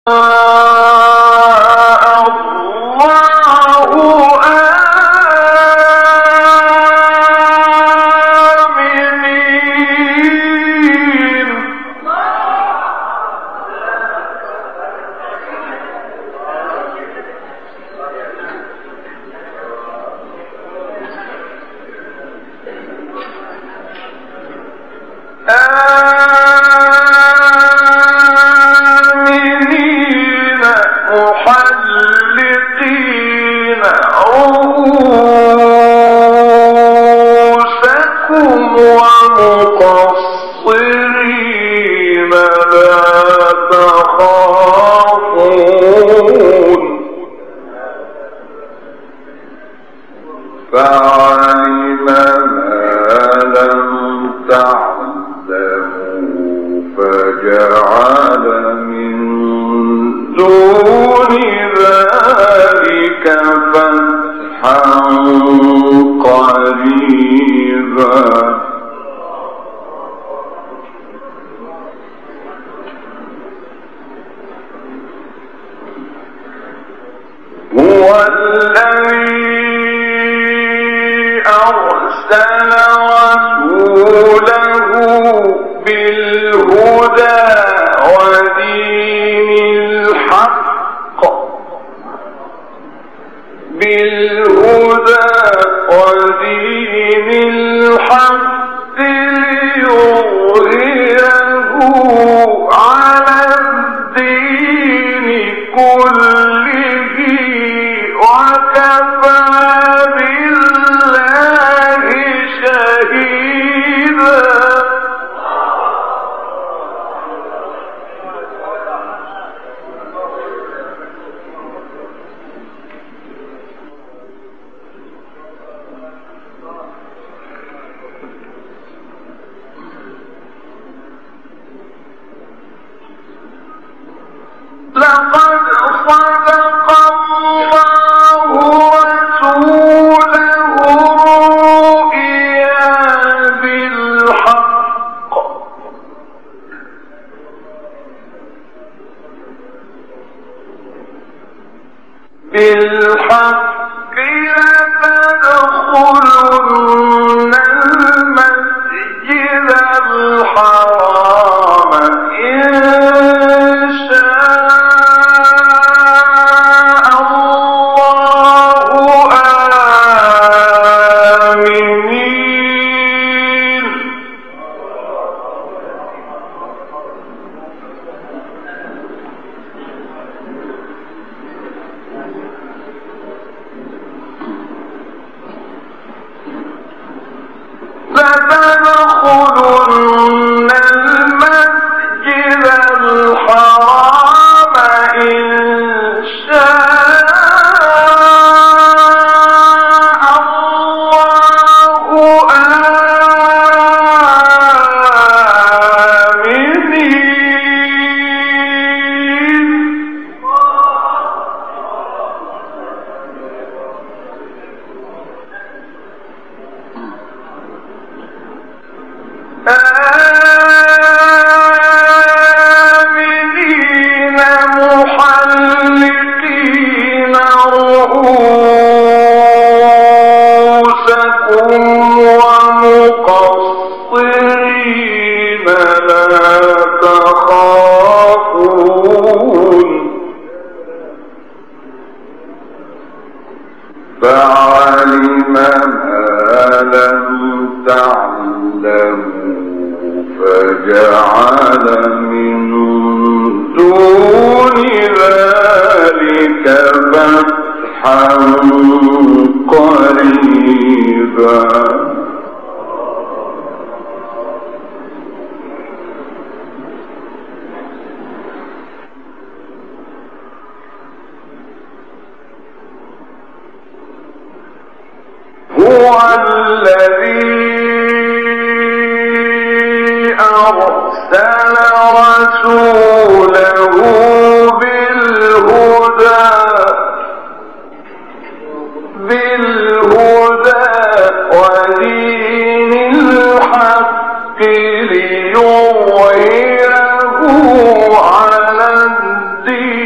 ليظهره على الدين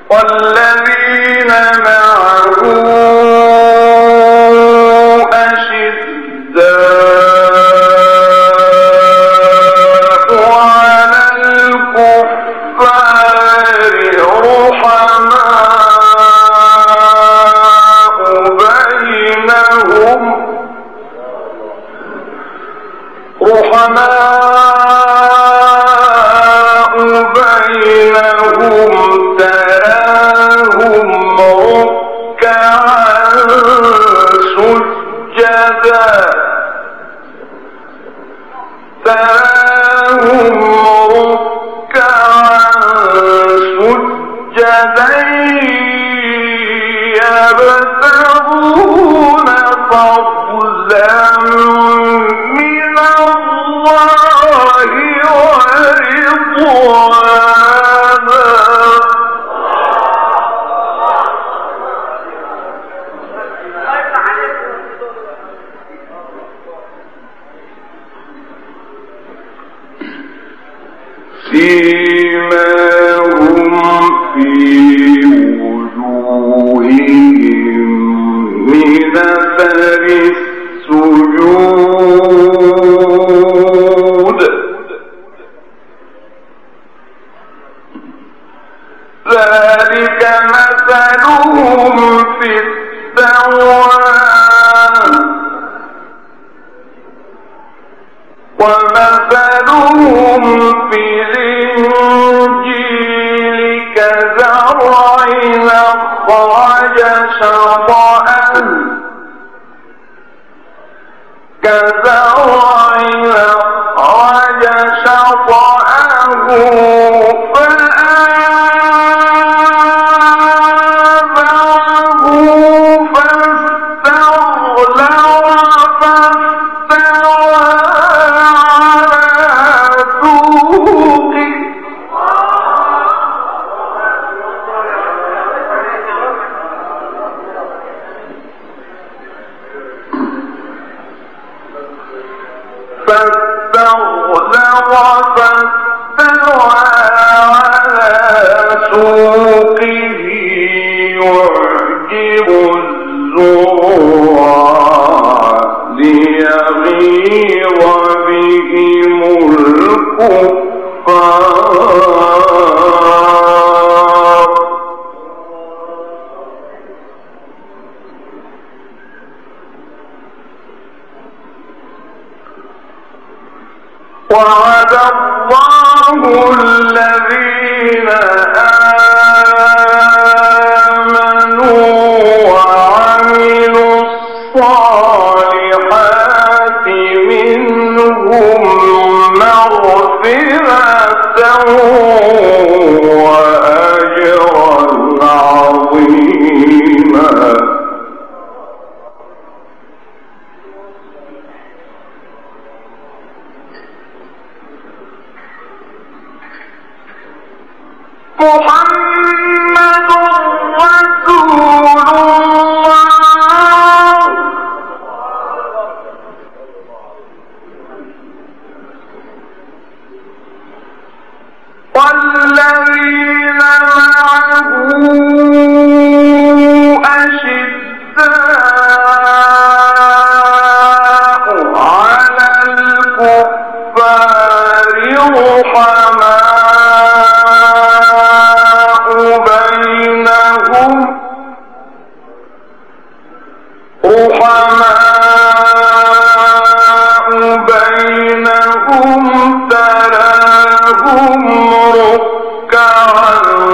والذين معه أشداء على الكفار رحماء بينهم تراهم ركعا سجدا يبتغون فضلا من الله ورضوانا سيماهم في وجوههم من أثر السجود ذلك مثلهم في التوراة ومثلهم في الإنجيل كزرع أخرج شطأه فآذره فاستغلظ فاستوى على سوقه يعجب الزراع ليغيظ بهم الكفار وعد الله الذين آمنوا وعملوا الصالحات منهم مغفرة وأجرا عظيما محمد رسول الله والذين معه أشداء على الكفار رحماء بينهم تراهم ركعا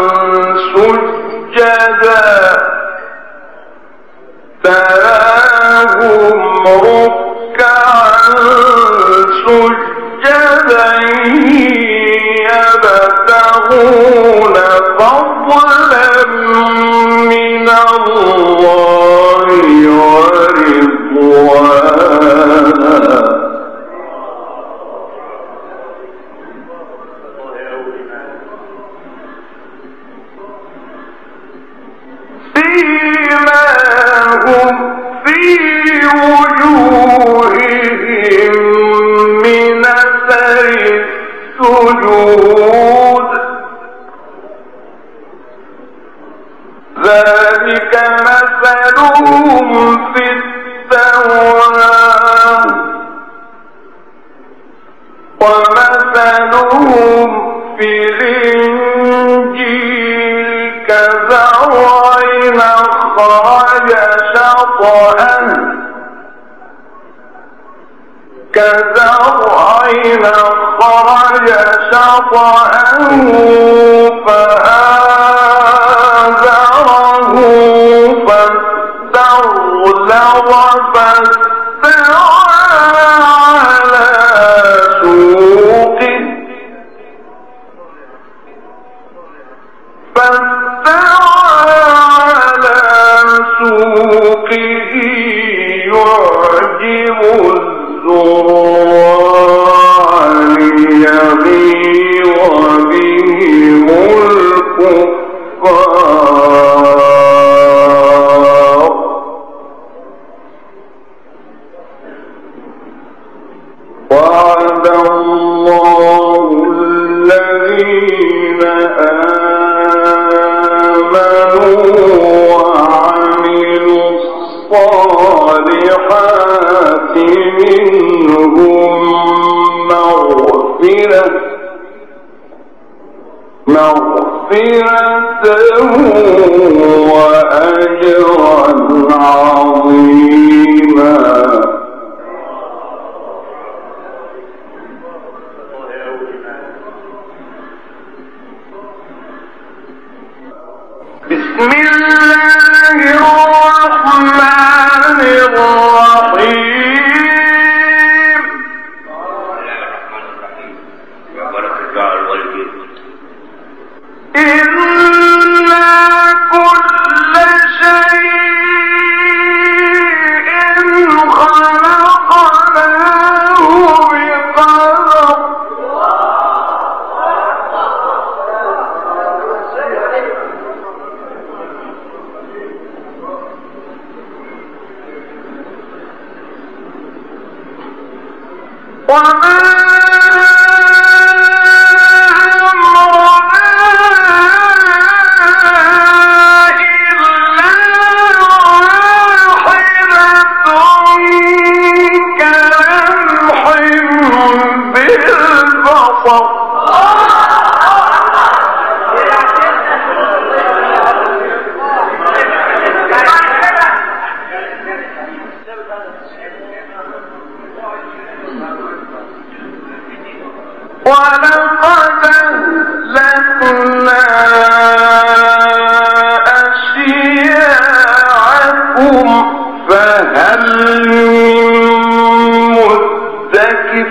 سجدا يبتغون فضلا من الله ورضوانا سيماهم في وجوههم من أثر السجود ذلك مثلهم في التوراة ومثلهم في الإنجيل كزرع أخرج شطأه فآزره فاستغلظ فاستوى على سوقه يعجب الزراع ليغيظ بهم الكفار وعد الله الذين آمنوا وعملوا الصالحات منهم مغفرة وأجرا عظيما. بسم الله الرحمن الرحيم. إنا كل شيء خلقناه بقدر. وما ولقد أهلكنا أشياعكم فهل من مدكر.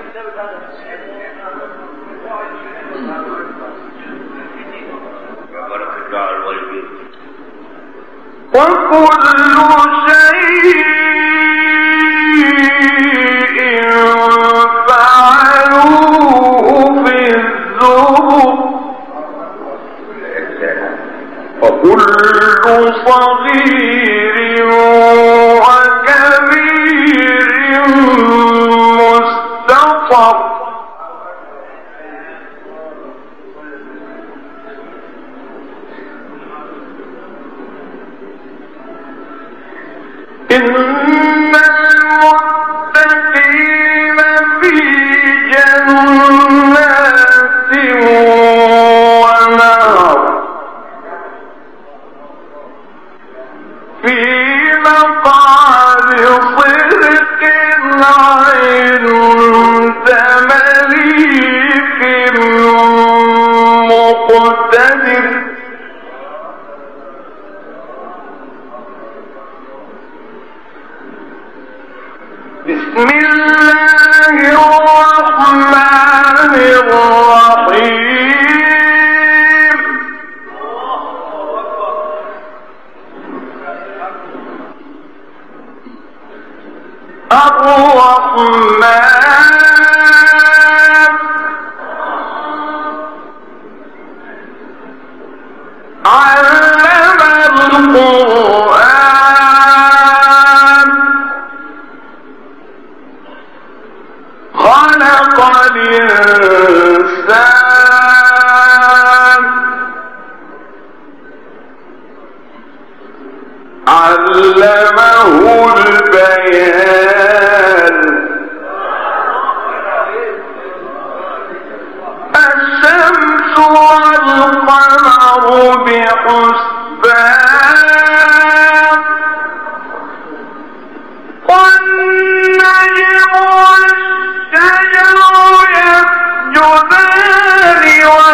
وكل شيء وكل صغير وكبير مستطر. إن المتقين في جنات ونهر في مقعد صدق عند مليك مقتدر. بسم الله الرحمن الرحيم. الرحمن علم القرآن خلق الإنسان علمه البيان الشمس والقمر بحسبان والنجم والشجر يسجدان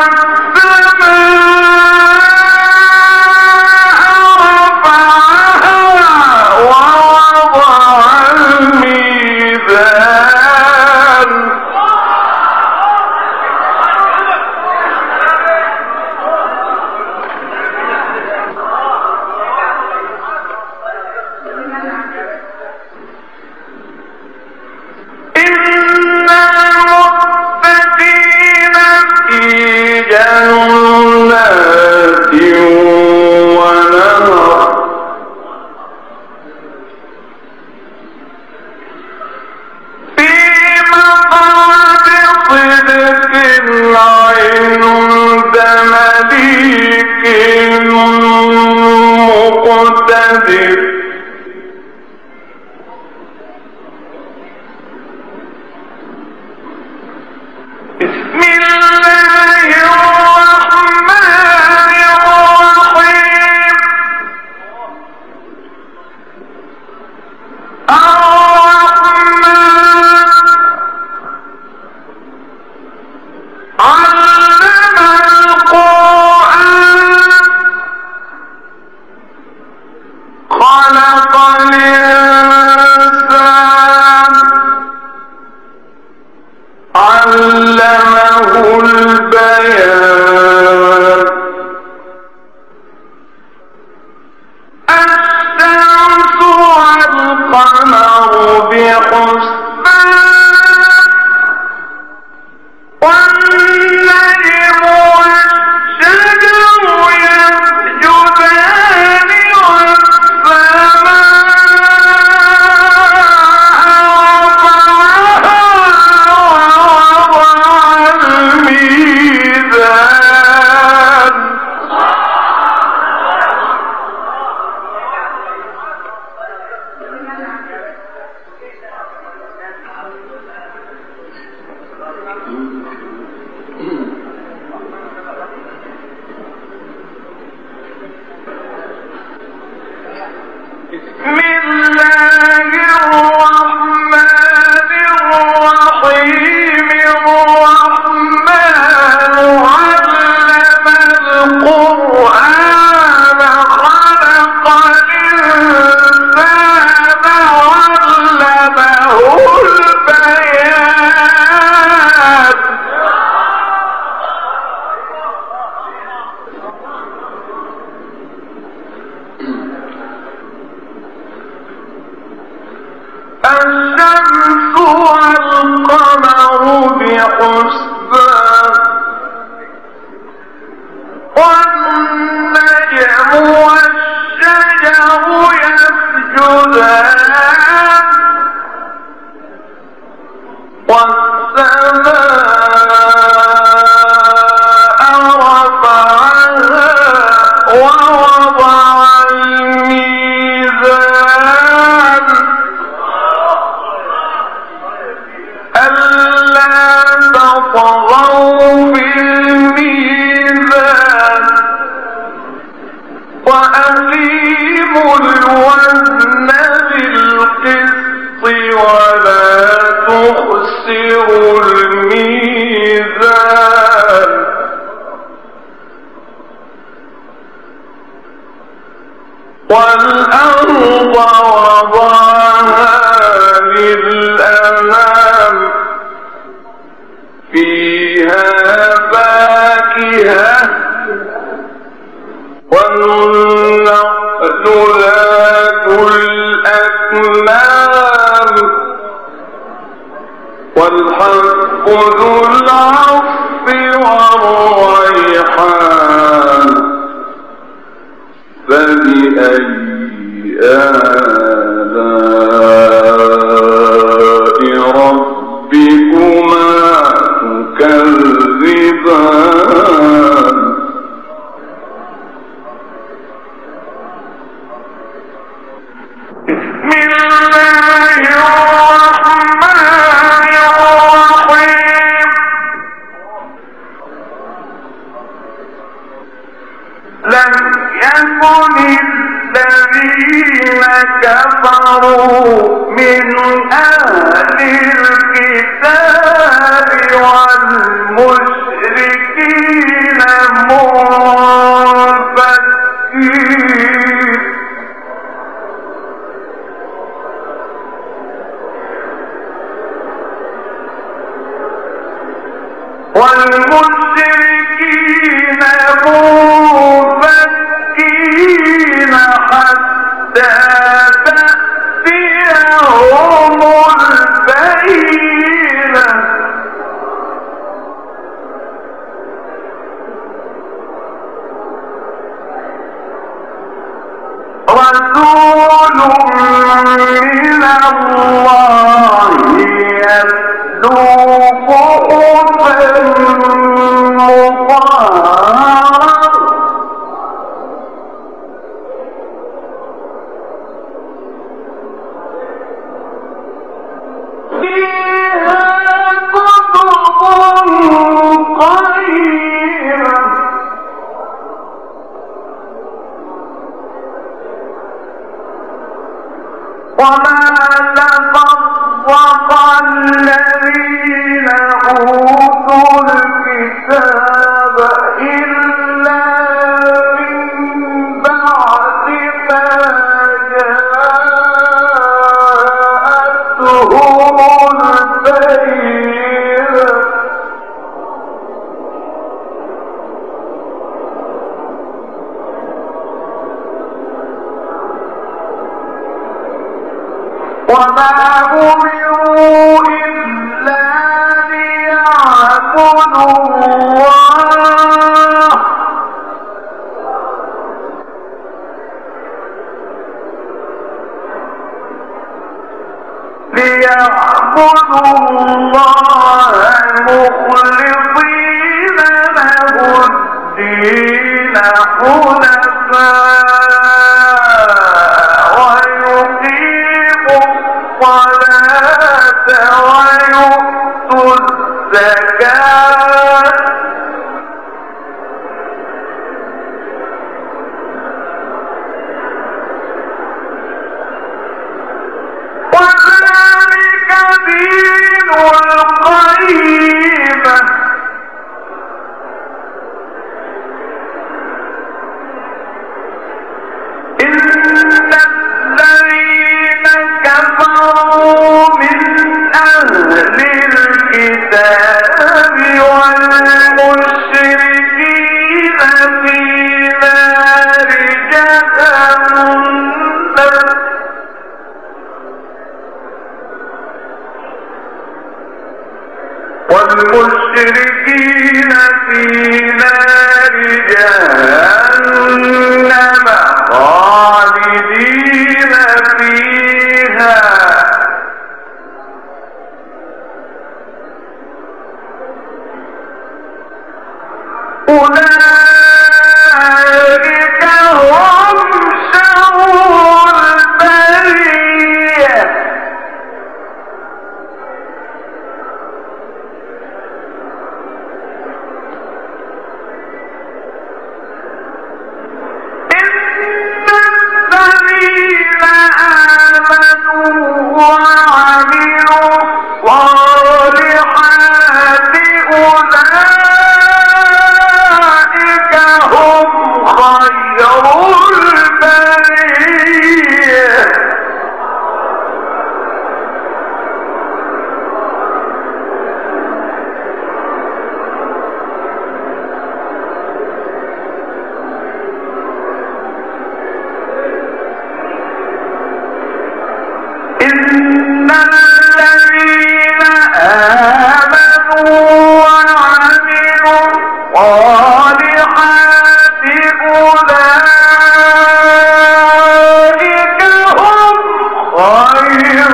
والأرض وضعها للأنام فيها فاكهة والنخل ذات الأكمام والحب ذو العصف والريحان فبأي آلاء ربكما تكذبان يكن الذين كفروا من أهل الكتاب والمشركين منفكين حتى تأتيهم البينة رسول من الله يتلو صحفا مطهرة فيها كتب قيمة وما تفرق الذين أوتوا الكتاب إلا من بعد ما جاءتهم البينة وما أمروا إلا ليعبدوا الله مخلصين له الدين حنفاء ويقيموا الصلاة ويؤتوا الزكاة وذلك دين القيمة إن الذين كفروا من أهل الكتاب والمشركين في نار جهنم والمشركين في نار جهنم خالدين فيها أولئك هم شر البرية وعملوا الصالحات أولئك هم خير البرية إن الذين آمنوا وعملوا الصالحات أولئك هم خير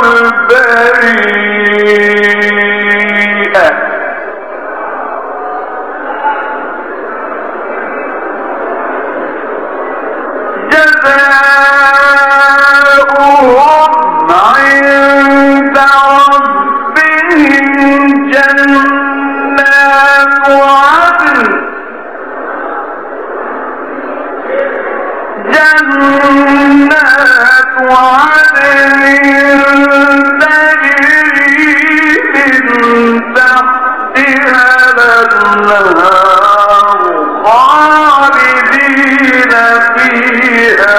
البرية جزاؤهم عند ربهم جنات عدن جنات عدن تجري من تحتها الأنهار خالدين فيها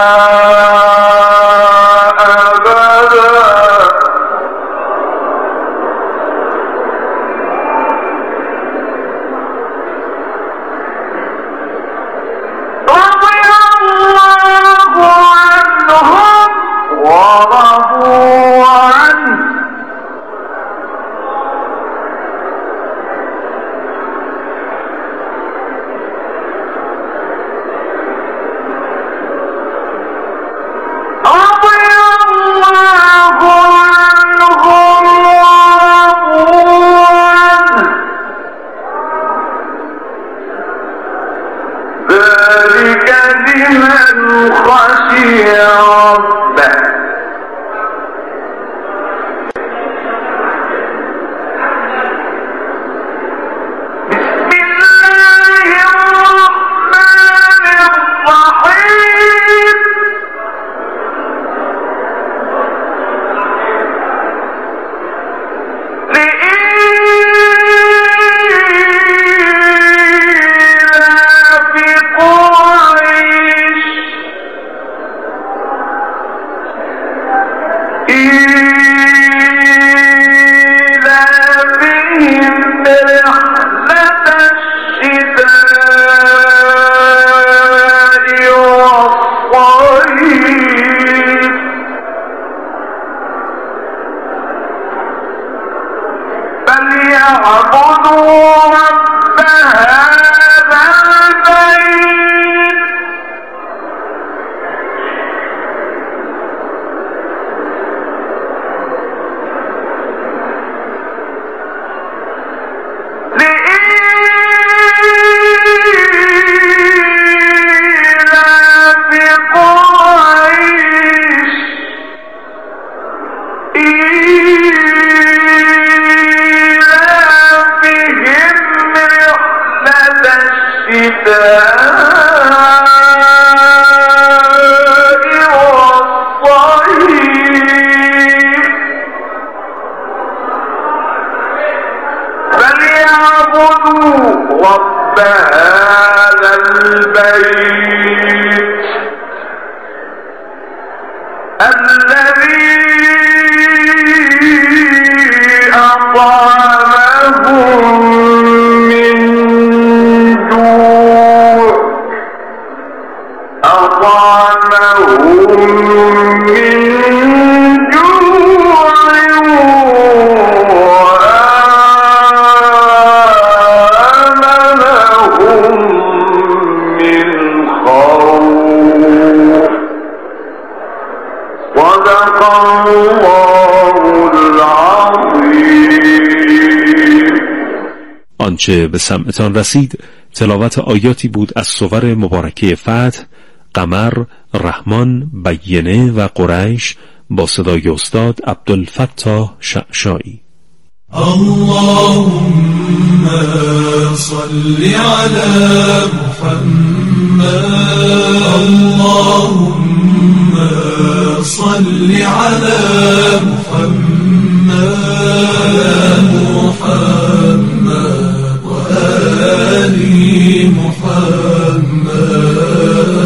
آنچه به سمعتان رسید تلاوت آیاتی بود از سور مبارکه فتح، قمر، رحمان، بینه و قریش با صدای استاد عبدالفتاح شعشاعی. اللهم صل على محمد، اللهم صل على محمد وآل محمد.